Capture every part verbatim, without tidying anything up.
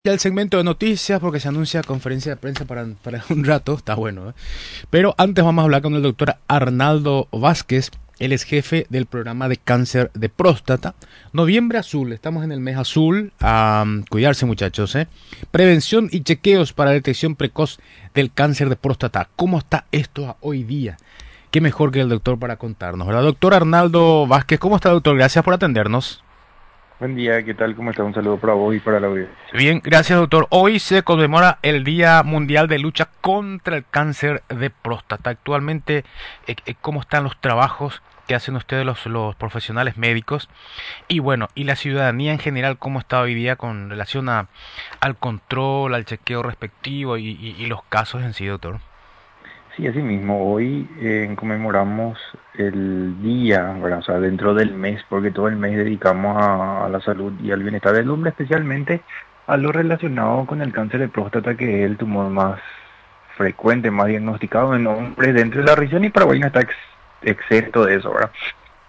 Ya el segmento de noticias porque se anuncia conferencia de prensa para, para un rato, está bueno, ¿eh? Pero antes vamos a hablar con el doctor Arnaldo Vázquez, él es jefe del programa de cáncer de próstata. Noviembre azul, estamos en el mes azul, a um, cuidarse muchachos, ¿eh? Prevención y chequeos para la detección precoz del cáncer de próstata. ¿Cómo está esto hoy día? Qué mejor que el doctor para contarnos, ¿verdad? Doctor Arnaldo Vázquez, ¿cómo está doctor? Gracias por atendernos. Buen día, ¿qué tal? ¿Cómo está? Un saludo para vos y para la audiencia. Bien, gracias doctor. Hoy se conmemora el Día Mundial de Lucha contra el Cáncer de Próstata. Actualmente, eh, eh, ¿cómo están los trabajos que hacen ustedes los, los profesionales médicos? Y bueno, y la ciudadanía en general, ¿cómo está hoy día con relación a, al control, al chequeo respectivo y, y, y los casos en sí, doctor? Sí, así mismo, hoy eh, conmemoramos el día, ¿verdad? O sea, dentro del mes, porque todo el mes dedicamos a, a la salud y al bienestar del hombre, especialmente a lo relacionado con el cáncer de próstata, que es el tumor más frecuente, más diagnosticado en hombres dentro de la región, y Paraguay no está ex, exento de eso, ¿verdad?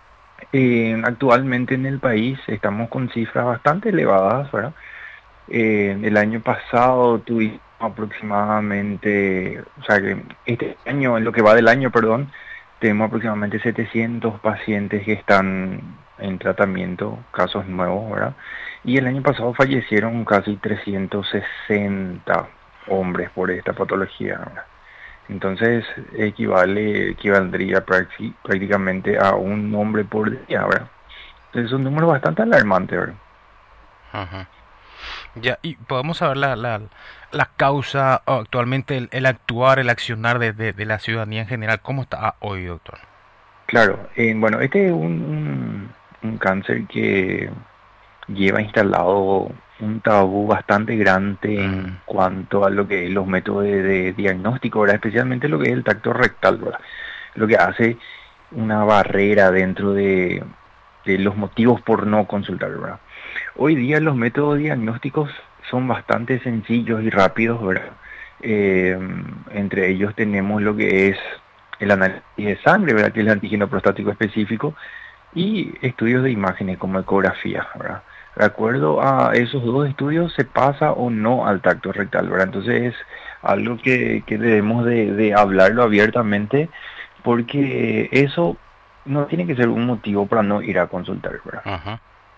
Eh, actualmente en el país estamos con cifras bastante elevadas, ¿verdad? Eh, el año pasado tuvimos aproximadamente, o sea que este año, en lo que va del año, perdón, tenemos aproximadamente setecientos pacientes que están en tratamiento, casos nuevos, ¿verdad? Y el año pasado fallecieron casi trescientos sesenta hombres por esta patología, ¿verdad? Entonces equivale, equivaldría prácti- prácticamente a un hombre por día, ¿verdad? Entonces es un número bastante alarmante, ¿verdad? Ajá. Ya, y podemos saber la, la, la causa o actualmente el, el actuar, el accionar de, de, de la ciudadanía en general. ¿Cómo está hoy, doctor? Claro, eh, bueno, este es un, un, un cáncer que lleva instalado un tabú bastante grande Mm, en cuanto a lo que es los métodos de, de diagnóstico, ¿verdad? Especialmente lo que es el tacto rectal, ¿verdad? Lo que hace una barrera dentro de, de los motivos por no consultar, ¿verdad? Hoy día los métodos diagnósticos son bastante sencillos y rápidos, ¿verdad? Eh, entre ellos tenemos lo que es el análisis de sangre, ¿verdad? Que es el antígeno prostático específico, y estudios de imágenes como ecografía, ¿verdad? De acuerdo a esos dos estudios se pasa o no al tacto rectal, ¿verdad? Entonces es algo que, que debemos de, de hablarlo abiertamente, porque eso no tiene que ser un motivo para no ir a consultar, ¿verdad? ajá.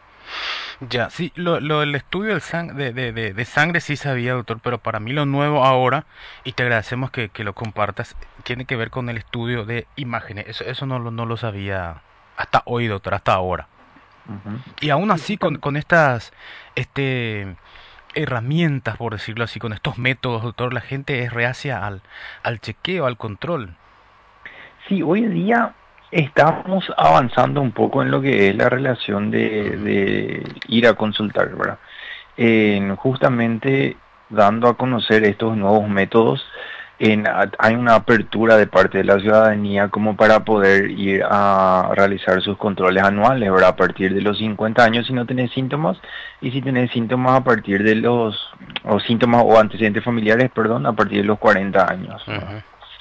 Ya, sí, lo, lo del estudio del sang- de, de, de, de sangre sí sabía, doctor, pero para mí lo nuevo ahora, y te agradecemos que, que lo compartas, tiene que ver con el estudio de imágenes. Eso, eso no, lo- no lo sabía hasta hoy, doctor, hasta ahora. Ujú. Y aún Sí, así, con, justamente. con estas este, herramientas, por decirlo así, con estos métodos, doctor, la gente es reacia al, al chequeo, al control. Sí, hoy en día estamos avanzando un poco en lo que es la relación de, Ujú. de ir a consultar, ¿verdad? En justamente dando a conocer estos nuevos métodos, en, a- hay una apertura de parte de la ciudadanía como para poder ir a realizar sus controles anuales, ¿verdad? A partir de los cincuenta años si no tenés síntomas, y si tenés síntomas a partir de los, o síntomas o antecedentes familiares, perdón, a partir de los cuarenta años, ¿verdad? Ujú.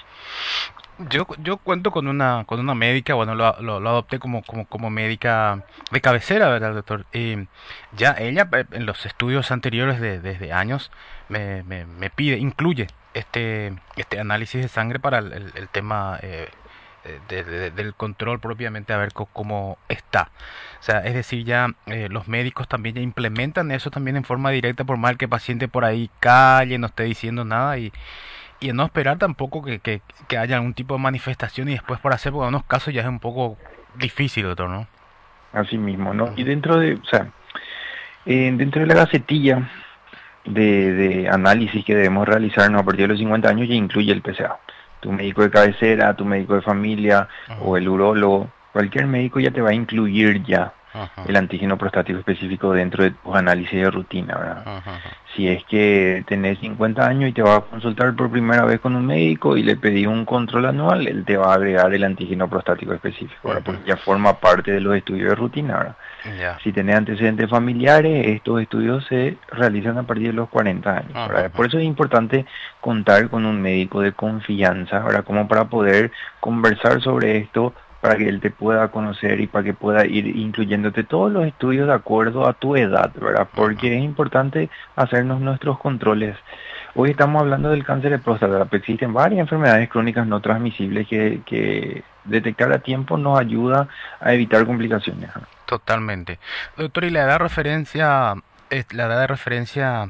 Yo, yo cuento con una, con una médica, bueno, lo, lo, lo adopté como, como, como médica de cabecera, ¿verdad, doctor? Y ya ella, eh, en los estudios anteriores de, desde años, me, me, me pide, incluye este, este análisis de sangre para el, el- el tema eh, eh, de- de- del control propiamente, a ver co- cómo está. O sea, es decir, ya eh, los médicos también ya implementan eso también en forma directa, por mal que el paciente por ahí calle, no esté diciendo nada y y no esperar tampoco que, que, que haya algún tipo de manifestación y después por hacer, porque en unos casos ya es un poco difícil, doctor, ¿no? Así mismo, ¿no? Y Ujú, dentro de, o sea, eh, dentro de la gacetilla de, de análisis que debemos realizarnos a partir de los cincuenta años ya incluye el P C A. Tu médico de cabecera, tu médico de familia o ujú, el urólogo, cualquier médico ya te va a incluir ya ujú, el antígeno prostático específico dentro de tus análisis de rutina, ¿verdad? ujú, ujú. Si es que tenés cincuenta años y te vas a consultar por primera vez con un médico y le pedís un control anual, él te va a agregar el antígeno prostático específico, ¿verdad? Ujú. Porque ya forma parte de los estudios de rutina, ¿verdad? Ya. Si tenés antecedentes familiares, estos estudios se realizan a partir de los cuarenta años, Ujú, ¿verdad? ujú. Por eso es importante contar con un médico de confianza, ¿verdad? Como para poder conversar sobre esto para que él te pueda conocer y para que pueda ir incluyéndote todos los estudios de acuerdo a tu edad, ¿verdad? Porque es importante hacernos nuestros controles. Hoy estamos hablando del cáncer de próstata, pero existen varias enfermedades crónicas no transmisibles que, que detectar a tiempo nos ayuda a evitar complicaciones. Totalmente. Doctor, ¿y la edad de referencia, es- la edad de referencia,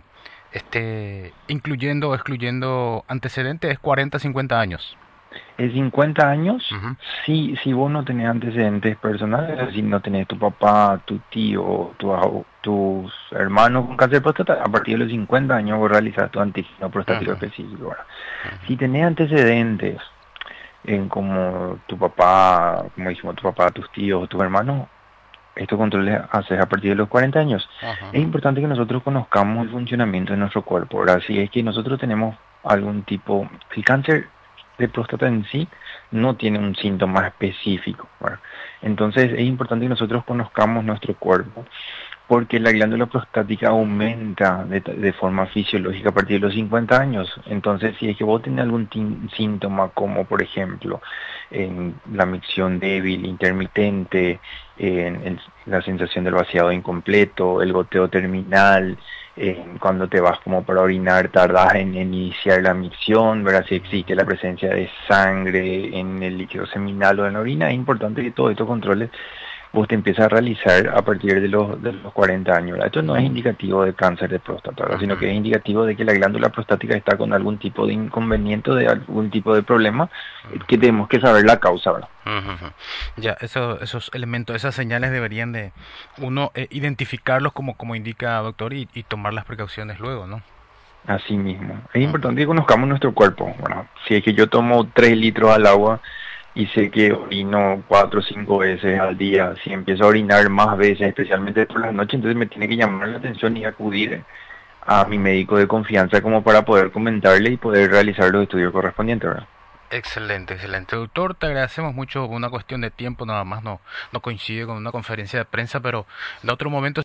este, incluyendo o excluyendo antecedentes, es cuarenta cincuenta años? En cincuenta años, Ujú. si, si vos no tenés antecedentes personales, es decir, no tenés tu papá, tu tío, tu, abu- tus hermanos con cáncer de próstata, a partir de los cincuenta años vos realizás tu antígeno prostático Ujú, específico, ¿verdad? ujú, Si tenés antecedentes en como tu papá, como dijimos, tu papá, tus tíos, tus hermanos, estos controles haces a partir de los cuarenta años. ujú, Es importante que nosotros conozcamos el funcionamiento de nuestro cuerpo, ¿verdad? Si es que nosotros tenemos algún tipo, el cáncer de próstata en sí no tiene un síntoma específico, ¿verdad? Entonces es importante que nosotros conozcamos nuestro cuerpo porque la glándula prostática aumenta de, de forma fisiológica a partir de los cincuenta años. Entonces, si es que vos tenés algún tin- síntoma como, por ejemplo, en la micción débil, intermitente, en, en la sensación del vaciado incompleto, el goteo terminal, en cuando te vas como para orinar, tardás en, en iniciar la micción, ¿verdad? Si existe la presencia de sangre en el líquido seminal o en la orina, es importante que todos estos controles vos te empiezas a realizar a partir de los, de los cuarenta años, ¿verdad? Esto no es indicativo de cáncer de próstata, ¿verdad? Sino ujú, que es indicativo de que la glándula prostática está con algún tipo de inconveniente o de algún tipo de problema eh, que tenemos que saber la causa, ¿verdad? ujú, ujú. Ya, eso, esos elementos, esas señales deberían de uno eh, identificarlos como, como indica doctor y, y tomar las precauciones luego, ¿no? Así mismo. Es Ujú, importante que conozcamos nuestro cuerpo, ¿verdad? Si es que yo tomo tres litros al agua y sé que orino cuatro o cinco veces al día, si empiezo a orinar más veces, especialmente por la noche, entonces me tiene que llamar la atención y acudir a mi ujú. médico de confianza como para poder comentarle y poder realizar los estudios correspondientes, ¿verdad? Excelente, excelente. Doctor, te agradecemos mucho. Una cuestión de tiempo nada más no, no coincide con una conferencia de prensa, pero en otro momento